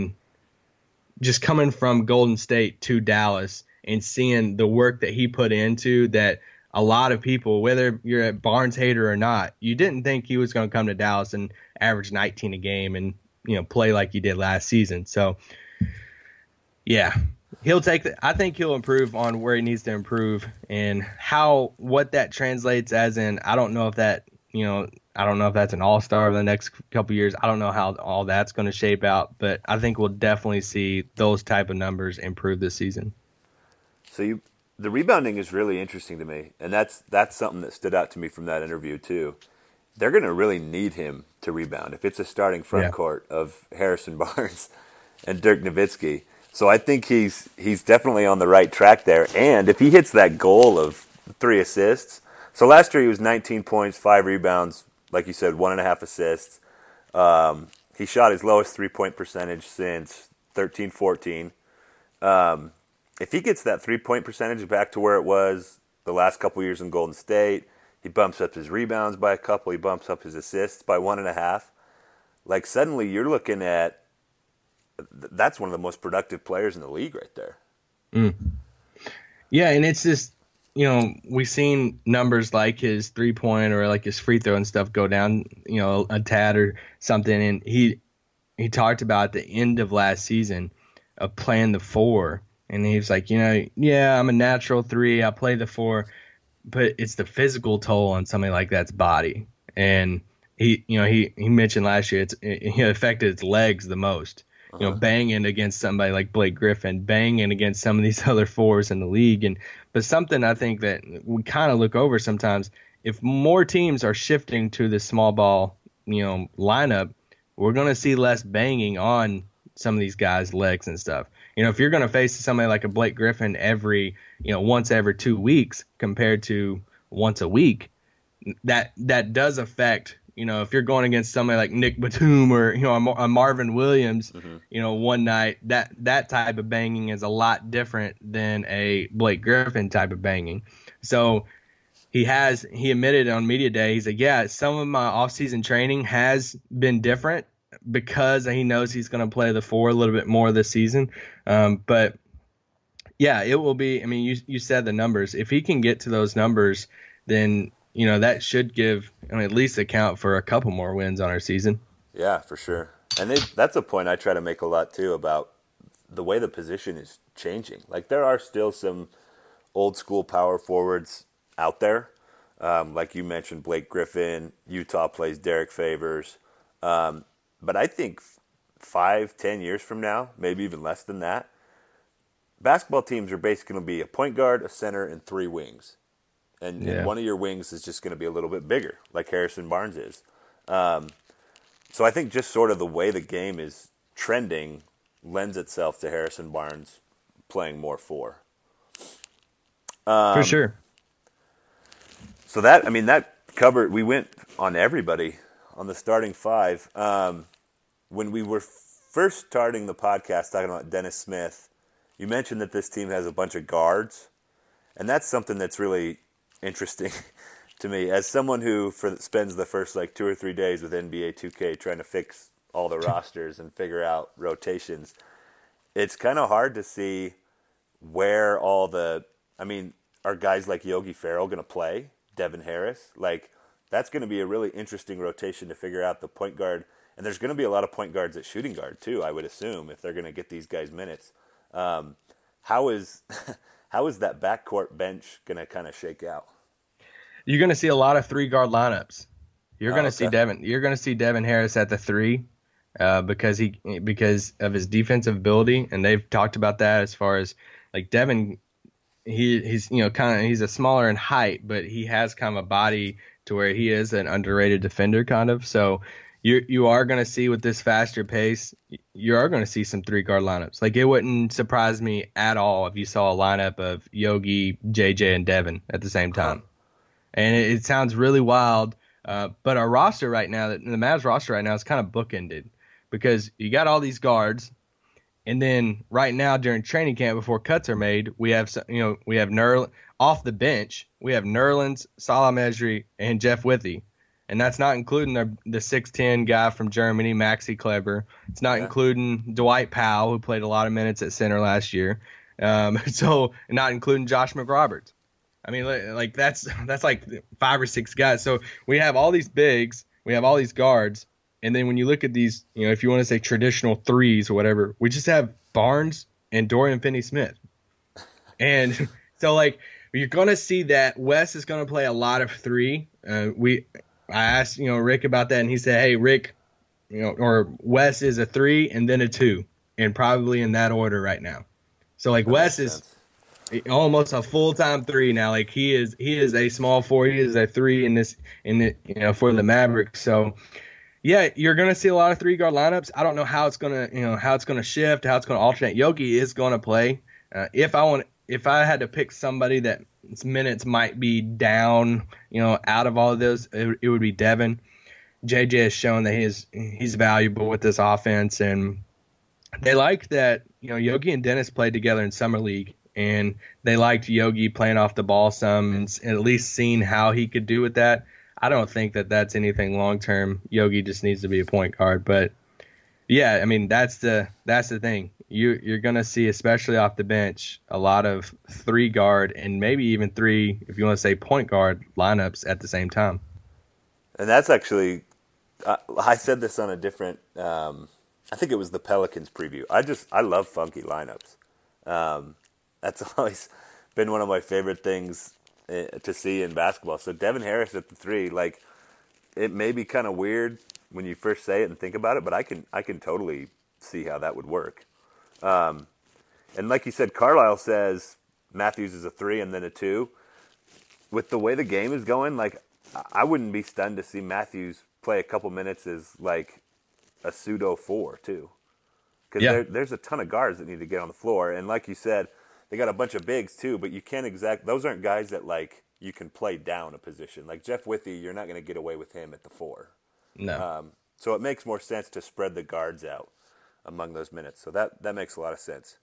just coming from Golden State to Dallas and seeing the work that he put into that. A lot of people, whether you're a Barnes hater or not, you didn't think he was going to come to Dallas and average 19 a game and, play like he did last season. So, yeah, I think he'll improve on where he needs to improve, and what that translates as in, I don't know if that, I don't know if that's an all-star over the next couple of years. I don't know how all that's going to shape out, but I think we'll definitely see those type of numbers improve this season. So the rebounding is really interesting to me, and that's something that stood out to me from that interview too. They're going to really need him to rebound if it's a starting front court of Harrison Barnes and Dirk Nowitzki. So I think he's definitely on the right track there. And if he hits that goal of 3 assists, so last year he was 19 points, 5 rebounds, like you said, 1.5 assists. He shot his lowest 3-point percentage since 13-14. If he gets that 3-point percentage back to where it was the last couple years in Golden State, he bumps up his rebounds by a couple, he bumps up his assists by 1.5. Like, suddenly you're looking at that's one of the most productive players in the league right there. Yeah, and it's just, we've seen numbers like his 3-point or like his free throw and stuff go down, a tad or something. And he talked about at the end of last season of playing the 4. And he was like, yeah, I'm a natural 3. I play the 4, but it's the physical toll on somebody like that's body. And he mentioned last year it affected his legs the most. Banging against somebody like Blake Griffin, banging against some of these other 4s in the league. But something I think that we kind of look over sometimes, if more teams are shifting to the small ball, lineup, we're going to see less banging on some of these guys' legs and stuff. If you're going to face somebody like a Blake Griffin once every 2 weeks compared to once a week, that does affect, if you're going against somebody like Nick Batum or, a Marvin Williams, one night, that type of banging is a lot different than a Blake Griffin type of banging. So he admitted on media day, he's like, yeah, some of my off-season training has been different because he knows he's going to play the 4 a little bit more this season. But yeah, it will be, I mean, you said the numbers. If he can get to those numbers, then, that should give, at least account for a couple more wins on our season. Yeah, for sure. And that's a point I try to make a lot too about the way the position is changing. Like, there are still some old school power forwards out there. Like you mentioned, Blake Griffin, Utah plays Derek Favors. But I think 5-10 years from now, maybe even less than that, basketball teams are basically going to be a point guard, a center, and 3 wings. And one of your wings is just going to be a little bit bigger, like Harrison Barnes is. So I think just sort of the way the game is trending lends itself to Harrison Barnes playing more 4. For sure. So that covered, we went on everybody on the starting 5. When we were first starting the podcast talking about Dennis Smith, you mentioned that this team has a bunch of guards, and that's something that's really interesting to me. As someone who spends the first like 2 or 3 days with NBA 2K trying to fix all the rosters and figure out rotations, it's kind of hard to see where all the, are guys like Yogi Ferrell going to play? Devin Harris? Like, that's going to be a really interesting rotation to figure out the point guard. And there's going to be a lot of point guards at shooting guard too, I would assume, if they're going to get these guys minutes. How is that backcourt bench going to kind of shake out? You're going to see a lot of 3-guard lineups. You're going to see Devin Harris at the 3 because of his defensive ability, and they've talked about that as far as like Devin. He's he's a smaller in height, but he has kind of a body to where he is an underrated defender kind of. So you are going to see with this faster pace, you are going to see some 3-guard lineups. Like, it wouldn't surprise me at all if you saw a lineup of Yogi, JJ, and Devin at the same time. And it sounds really wild, but our roster right now, the Mavs roster right now is kind of bookended because you got all these guards, and then right now during training camp before cuts are made, we have Nerlens off the bench. We have Nerlens, Salah Mejri, and Jeff Withey. And that's not including the 6'10 guy from Germany, Maxi Kleber. It's not including Dwight Powell, who played a lot of minutes at center last year. So not including Josh McRoberts. I mean, like that's like 5 or 6 guys. So we have all these bigs, we have all these guards, and then when you look at these, if you want to say traditional 3s or whatever, we just have Barnes and Dorian Finney-Smith. And so, like, you're going to see that Wes is going to play a lot of 3. I asked, Rick about that, and he said, hey, Rick, or Wes is a 3 and then a 2, and probably in that order right now. So, like, Wes is almost a full-time 3 now. Like, he is a small 4. He is a 3 for the Mavericks. So, yeah, you're going to see a lot of 3-guard lineups. I don't know how it's going to shift, how it's going to alternate. Yogi is going to play. If I had to pick somebody that minutes might be down, out of all of those, it would be Devin. JJ has shown that he's valuable with this offense, and they like that, Yogi and Dennis played together in summer league, and they liked Yogi playing off the ball some and at least seeing how he could do with that. I don't think that that's anything long term. Yogi just needs to be a point guard, but yeah, that's the thing. You're going to see, especially off the bench, a lot of 3-guard and maybe even 3, if you want to say point guard, lineups at the same time. And that's actually, I said this on a different, I think it was the Pelicans preview. I love funky lineups. That's always been one of my favorite things to see in basketball. So Devin Harris at the 3, like, it may be kind of weird when you first say it and think about it, but I can totally see how that would work. And like you said, Carlisle says Matthews is a 3 and then a 2. With the way the game is going, like, I wouldn't be stunned to see Matthews play a couple minutes as like a pseudo 4 too. Because there's a ton of guards that need to get on the floor. And like you said, they got a bunch of bigs too, but you can't those aren't guys that like you can play down a position. Like Jeff Withey, you're not going to get away with him at the 4. No. So it makes more sense to spread the guards out among those minutes. So that makes a lot of sense.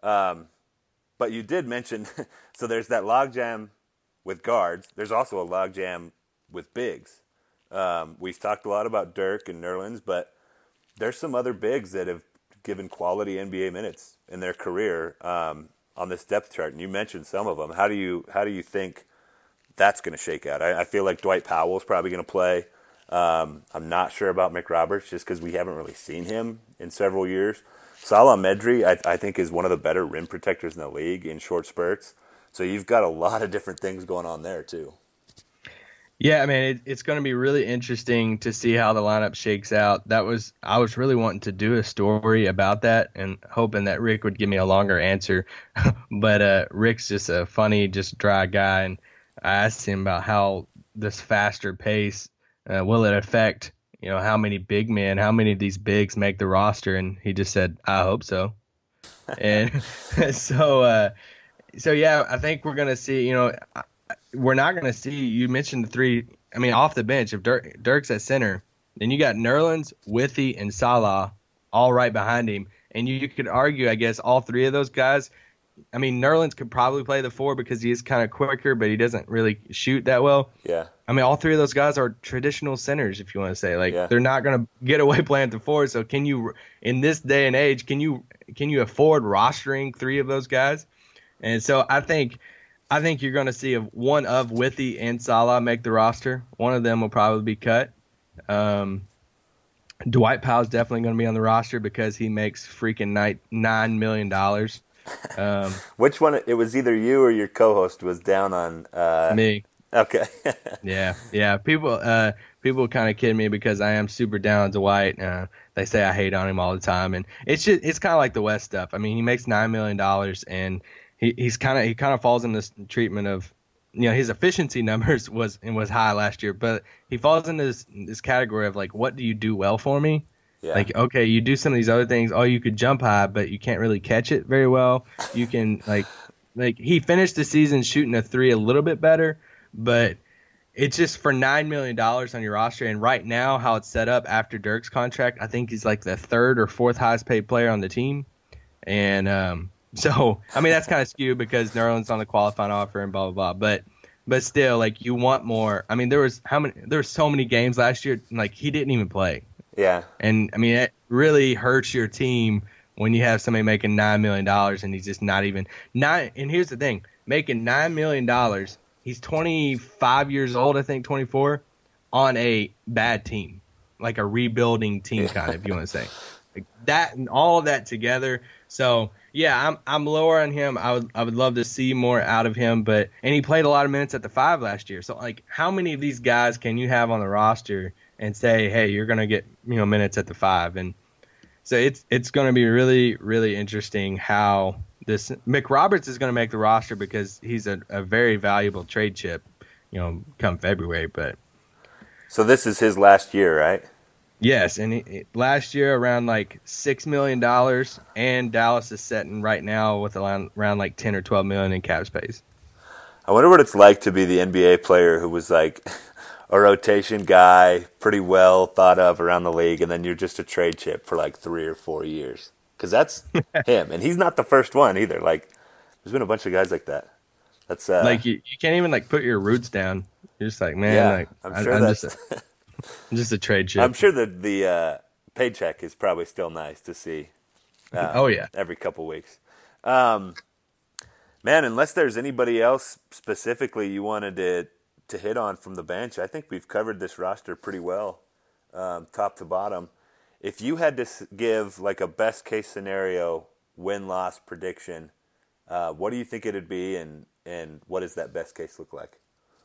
But you did mention, so there's that logjam with guards. There's also a logjam with bigs. We've talked a lot about Dirk and Nerlens, but there's some other bigs that have given quality NBA minutes in their career on this depth chart, and you mentioned some of them. How do you think that's going to shake out? I feel like Dwight Powell is probably going to play. I'm not sure about McRoberts just because we haven't really seen him in several years. Salah Mejri, I think, is one of the better rim protectors in the league in short spurts. So you've got a lot of different things going on there too. Yeah, it's going to be really interesting to see how the lineup shakes out. I was really wanting to do a story about that and hoping that Rick would give me a longer answer. But Rick's just a funny, just dry guy, and I asked him about how this faster pace will it affect, how many big men, how many of these bigs make the roster, and he just said, I hope so. And so yeah, I think we're going to see, we're not going to see, you mentioned the 3, off the bench, if Dirk's at center, then you got Nerlens, Withey, and Salah all right behind him. And you could argue, I guess, all 3 of those guys, I mean, Nerlens could probably play the 4 because he is kind of quicker, but he doesn't really shoot that well. Yeah. I mean, all three of those guys are traditional centers, if you want to say. Like, Yeah. they're not going to get away playing the 4. So can you, in this day and age, can you afford rostering 3 of those guys? And so I think you're going to see one of Withy and Salah make the roster. One of them will probably be cut. Dwight Powell's definitely going to be on the roster because he makes freaking $9 million. Which one? It was either you or your co-host was down on Me. Okay. Yeah. People kind of kid me because I am super down on Dwight. They say I hate on him all the time, and it's kind of like the West stuff. I mean, he makes $9 million, and he kind of falls in this treatment of, his efficiency numbers was high last year, but he falls into this category of like, what do you do well for me? Yeah. Like, okay, you do some of these other things. Oh, you could jump high, but you can't really catch it very well. You can like he finished the season shooting a 3 a little bit better, but it's just for $9 million on your roster. And right now, how it's set up after Dirk's contract, I think he's like the 3rd or 4th highest paid player on the team. And so, I mean, that's kind of skewed because Nerlens on the qualifying offer and blah, blah, blah. But still, like, you want more. I mean, there were so many games last year, like, he didn't even play. Yeah. And, I mean, it really hurts your team when you have somebody making $9 million and he's just not even – and here's the thing. Making $9 million, he's 25 years old, I think, 24, on a bad team, like a rebuilding team kind of, if you want to say. Like that and all of that together. So – yeah, I'm lower on him. I would love to see more out of him, and he played a lot of minutes at the 5 last year. So like, how many of these guys can you have on the roster and say, hey, you're gonna get minutes at the 5? And so it's going to be really, really interesting how this McRoberts is going to make the roster because he's a very valuable trade chip, come February. But so this is his last year, right? Yes, and last year around like $6 million, and Dallas is setting right now with around like 10 or 12 million in cap space. I wonder what it's like to be the NBA player who was like a rotation guy, pretty well thought of around the league, and then you're just a trade chip for like 3 or 4 years. Because that's him, and he's not the first one either. Like, there's been a bunch of guys like that. That's like you can't even like put your roots down. You're just like, man, yeah, like I'm sure I'm just a trade chip. I'm sure that the paycheck is probably still nice to see. Oh yeah, every couple weeks. Man, unless there's anybody else specifically you wanted to hit on from the bench, I think we've covered this roster pretty well, top to bottom. If you had to give like a best case scenario win-loss prediction, what do you think it'd be, and what does that best case look like?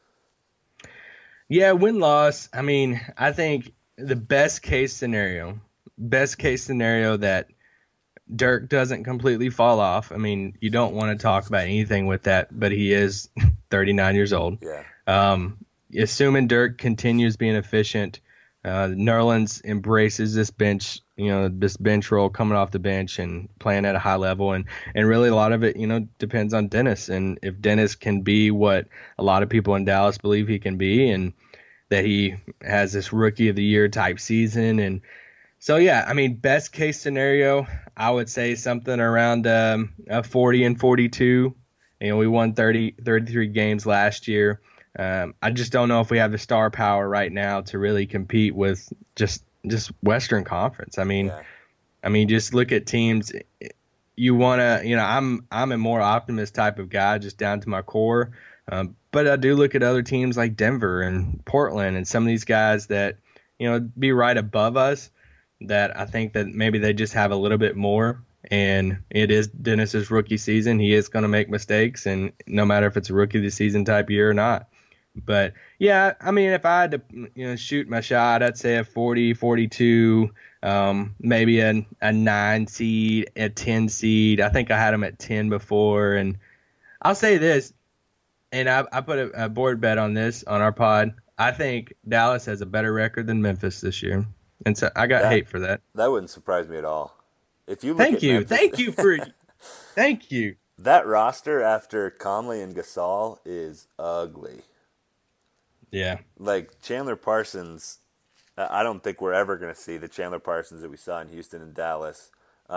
Yeah, win-loss. I mean, I think the best case scenario that Dirk doesn't completely fall off. I mean, you don't want to talk about anything with that, but he is 39 years old. Yeah. Assuming Dirk continues being efficient, Nerlens embraces this bench, this bench role coming off the bench and playing at a high level. And really a lot of it, depends on Dennis. And if Dennis can be what a lot of people in Dallas believe he can be, and that he has this rookie of the year type season. And so, yeah, I mean, best case scenario, I would say something around 40 and 42. We won 33 games last year. I just don't know if we have the star power right now to really compete with just Western Conference. I mean, just look at teams. You want to, I'm a more optimist type of guy, just down to my core. But I do look at other teams like Denver and Portland and some of these guys that, be right above us, that I think that maybe they just have a little bit more. And it is Dennis's rookie season. He is going to make mistakes, and no matter if it's a rookie of the season type year or not. But, yeah, I mean, if I had to shoot my shot, I'd say a 40, 42, maybe a 9 seed, a 10 seed. I think I had him at 10 before. And I'll say this, and I put a board bet on this on our pod. I think Dallas has a better record than Memphis this year. And so I got hate for that. That wouldn't surprise me at all. If you look at Memphis, thank you. That roster after Conley and Gasol is ugly. Yeah. Like Chandler Parsons, I don't think we're ever going to see the Chandler Parsons that we saw in Houston and Dallas.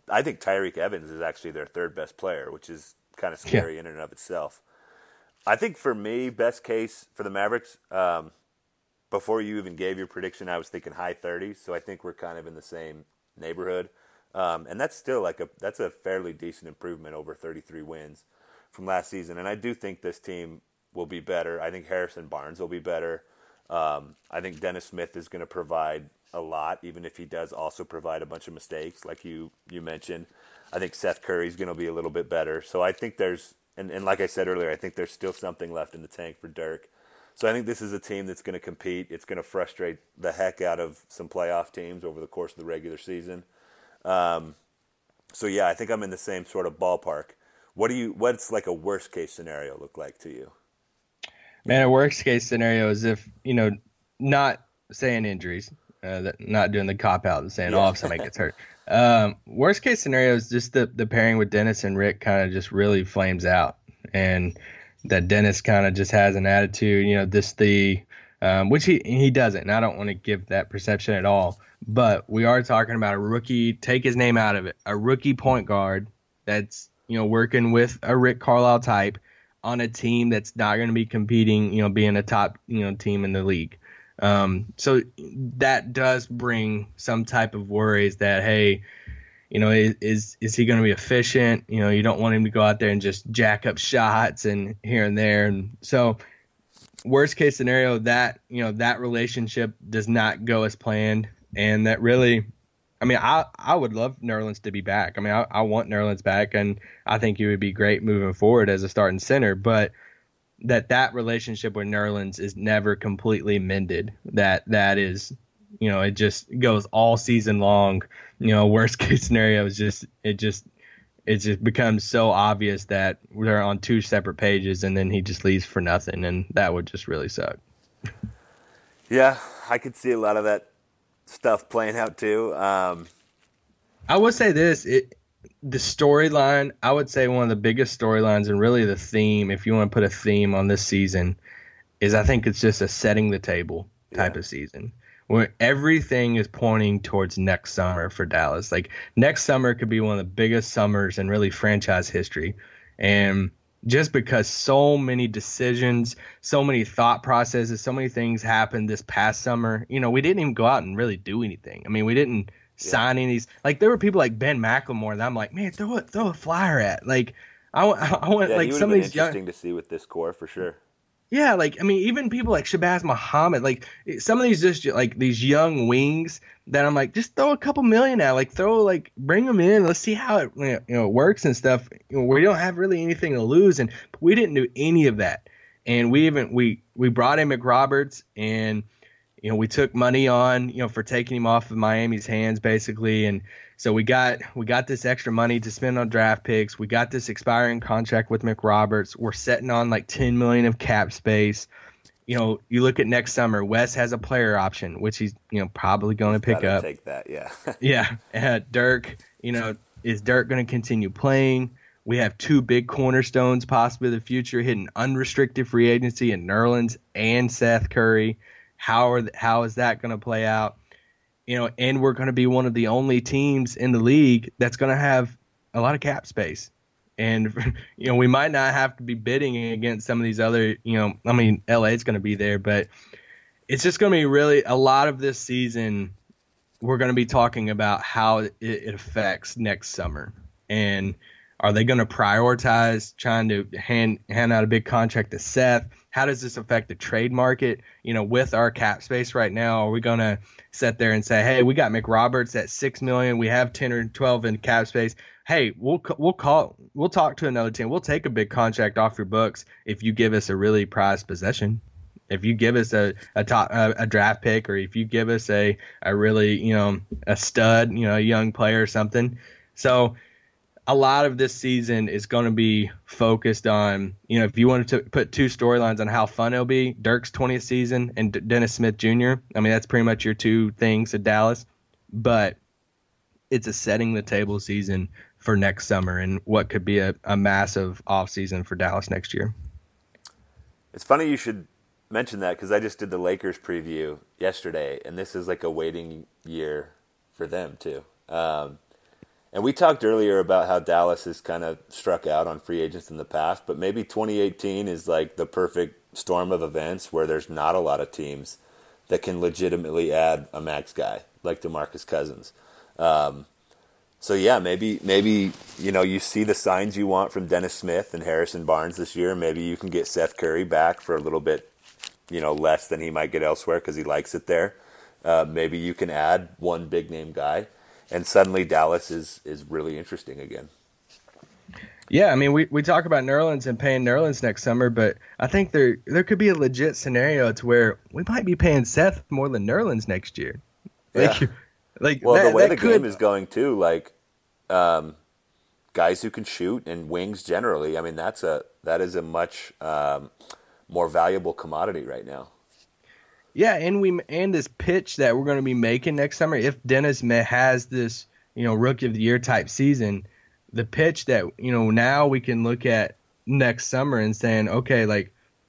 I think Tyreek Evans is actually their third best player, which is kind of scary in and of itself. I think for me, best case for the Mavericks, before you even gave your prediction, I was thinking high 30s. So I think we're kind of in the same neighborhood. And that's still that's a fairly decent improvement over 33 wins from last season. And I do think this team will be better. I think Harrison Barnes will be better. I think Dennis Smith is going to provide a lot, even if he does also provide a bunch of mistakes, like you mentioned. I think Seth Curry's going to be a little bit better. So I think there's, and like I said earlier, I think there's still something left in the tank for Dirk. So I think this is a team that's going to compete. It's going to frustrate the heck out of some playoff teams over the course of the regular season. So yeah, I think I'm in the same sort of ballpark. What's like a worst case scenario look like to you? Man, a worst case scenario is if, not saying injuries, not doing the cop out and saying, if somebody gets hurt. Worst case scenario is just the pairing with Dennis and Rick kind of just really flames out, and that Dennis kind of just has an attitude, which he doesn't. And I don't want to give that perception at all, but we are talking about a rookie, take his name out of it, a rookie point guard that's, working with a Rick Carlisle type on a team that's not going to be competing, being a top, team in the league. So that does bring some type of worries that, hey, is he going to be efficient? You don't want him to go out there and just jack up shots and here and there. And so worst case scenario, that, that relationship does not go as planned. And that really, I would love Nerlens to be back. I want Nerlens back, and I think he would be great moving forward as a starting center. But that relationship with Nerlens is never completely mended. That is, it just goes all season long. Worst case scenario is it just becomes so obvious that they're on two separate pages, and then he just leaves for nothing, and that would just really suck. Yeah, I could see a lot of that stuff playing out too. I would say this, the storyline, I would say one of the biggest storylines, and really the theme, if you want to put a theme on this season, is I think it's just a setting the table type of season where everything is pointing towards next summer for Dallas. Like, next summer could be one of the biggest summers in really franchise history. And just because so many decisions, so many thought processes, so many things happened this past summer, we didn't even go out and really do anything. We didn't sign any. Like, there were people like Ben McLemore that I'm like, man, throw a flyer at. Like, I want like some of these interesting to see with this core for sure. Yeah, even people like Shabazz Muhammad, like some of these just like these young wings that I'm like, just throw a couple million at, bring them in, let's see how it works and stuff. We don't have really anything to lose, and we didn't do any of that. And we brought in McRoberts, and we took money on for taking him off of Miami's hands basically, and so we got this extra money to spend on draft picks. We got this expiring contract with McRoberts. We're sitting on like $10 million of cap space. You look at next summer, Wes has a player option, which he's probably going to pick up. Take that, yeah. Yeah. Dirk, is Dirk going to continue playing? We have two big cornerstones possibly in the future hitting unrestricted free agency in Nerlens and Seth Curry. How is that going to play out? And we're going to be one of the only teams in the league that's going to have a lot of cap space. And, we might not have to be bidding against some of these other, LA is going to be there, but it's just going to be really a lot of this season. We're going to be talking about how it affects next summer. And are they going to prioritize trying to hand out a big contract to Seth? How does this affect the trade market? With our cap space right now, are we going to sit there and say, hey, we got McRoberts at $6 million. We have 10 or 12 in cap space. Hey, we'll talk to another team. We'll take a big contract off your books if you give us a really prized possession. If you give us a draft pick, or if you give us a really, a stud, a young player or something. So a lot of this season is going to be focused on, if you wanted to put two storylines on how fun it'll be, Dirk's 20th season and Dennis Smith Jr. That's pretty much your two things at Dallas. But it's a setting the table season for next summer and what could be a massive offseason for Dallas next year. It's funny you should mention that, because I just did the Lakers preview yesterday, and this is like a waiting year for them too. And we talked earlier about how Dallas has kind of struck out on free agents in the past, but maybe 2018 is like the perfect storm of events where there's not a lot of teams that can legitimately add a max guy like DeMarcus Cousins. So yeah, maybe you see the signs you want from Dennis Smith and Harrison Barnes this year. Maybe you can get Seth Curry back for a little bit, less than he might get elsewhere because he likes it there. Maybe you can add one big name guy, and suddenly Dallas is really interesting again. Yeah, I mean, we talk about Nerlens and paying Nerlens next summer, but I think there could be a legit scenario to where we might be paying Seth more than Nerlens next year. Yeah. The way the game is going too, guys who can shoot and wings generally. I mean, that is a much more valuable commodity right now. Yeah, and this pitch that we're going to be making next summer, if Dennis has this rookie of the year type season, the pitch that now we can look at next summer and saying, okay,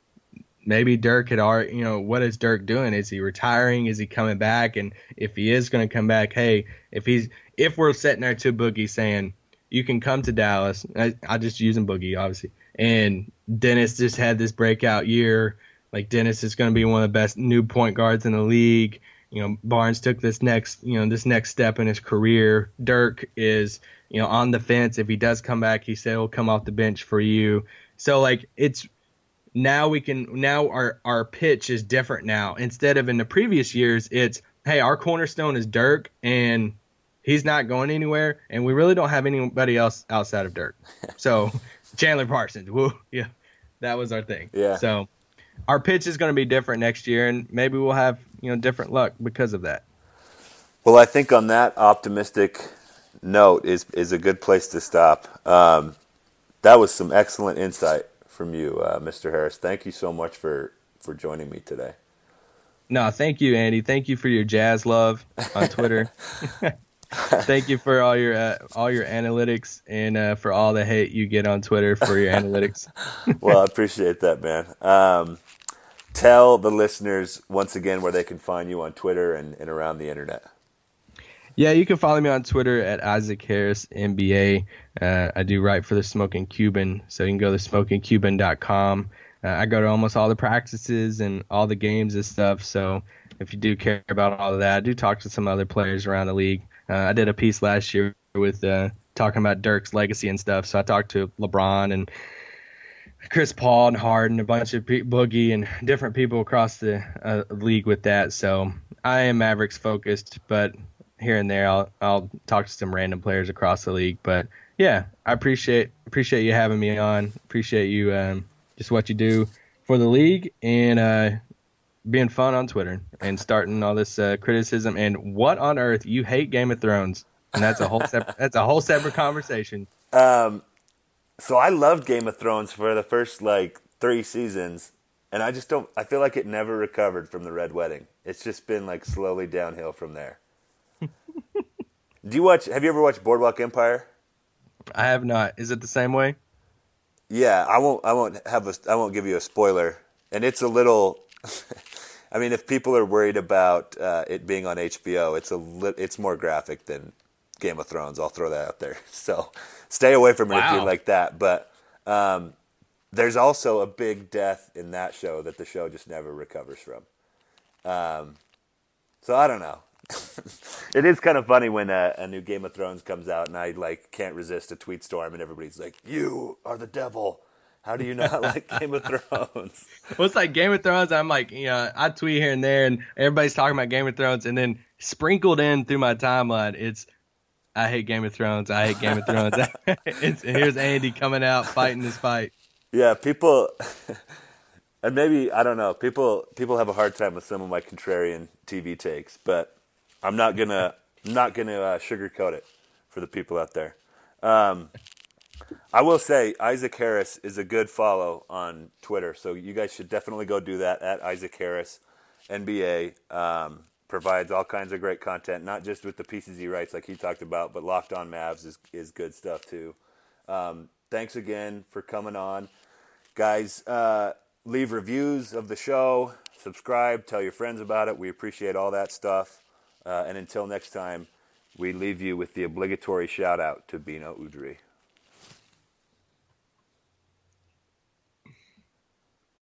maybe Dirk had already, what is Dirk doing? Is he retiring? Is he coming back? And if he is going to come back, hey, if we're sitting there to Boogie saying, you can come to Dallas, I just using Boogie, obviously, and Dennis just had this breakout year, Dennis is going to be one of the best new point guards in the league. Barnes took this next step in his career. Dirk is, on the fence. If he does come back, he said he'll come off the bench for you. So it's, now our pitch is different now. Instead of in the previous years, it's, hey, our cornerstone is Dirk and he's not going anywhere, and we really don't have anybody else outside of Dirk. So Chandler Parsons, yeah, that was our thing. Yeah. So our pitch is going to be different next year, and maybe we'll have different luck because of that. Well, I think on that optimistic note is a good place to stop. That was some excellent insight from you, Mr. Harris. Thank you so much for joining me today. No, thank you, Andy. Thank you for your jazz love on Twitter. Thank you for all your analytics and for all the hate you get on Twitter for your analytics. Well, I appreciate that, man. Tell the listeners once again where they can find you on Twitter and around the internet. Yeah, you can follow me on Twitter at Isaac Harris NBA. I do write for the Smoking Cuban, so you can go to smokingcuban.com. I go to almost all the practices and all the games and stuff, so if you do care about all of that, I do talk to some other players around the league. I did a piece last year with talking about Dirk's legacy and stuff, so I talked to LeBron and Chris Paul and Harden, a bunch of Boogie and different people across the league with that. So I am Mavericks focused, but here and there I'll talk to some random players across the league. But yeah, I appreciate you having me on. Appreciate you just what you do for the league and being fun on Twitter and starting all this criticism. And what on earth you hate Game of Thrones? And that's a whole separate conversation. So I loved Game of Thrones for the first 3 seasons, and I feel like it never recovered from the Red Wedding. It's just been slowly downhill from there. Have you ever watched Boardwalk Empire? I have not. Is it the same way? Yeah, I won't give you a spoiler. And it's a little I mean, if people are worried about it being on HBO, it's more graphic than Game of Thrones. I'll throw that out there. So stay away from it if you like that. But there's also a big death in that show that the show just never recovers from. So I don't know. It is kind of funny when a new Game of Thrones comes out and I can't resist a tweet storm and everybody's like, "You are the devil. How do you not like Game of Thrones?" Well, it's like Game of Thrones. I'm I tweet here and there, and everybody's talking about Game of Thrones, and then sprinkled in through my timeline, it's I hate Game of Thrones. I hate Game of Thrones. Here's Andy coming out fighting this fight. Yeah, people, and maybe I don't know. People have a hard time with some of my contrarian TV takes, but I'm not gonna sugarcoat it for the people out there. I will say Isaac Harris is a good follow on Twitter, so you guys should definitely go do that at Isaac Harris NBA. Provides all kinds of great content, not just with the pieces he writes like he talked about, but Locked On Mavs is good stuff too. Thanks again for coming on. Guys, leave reviews of the show, subscribe, tell your friends about it. We appreciate all that stuff. And until next time, we leave you with the obligatory shout out to Bino Udrih.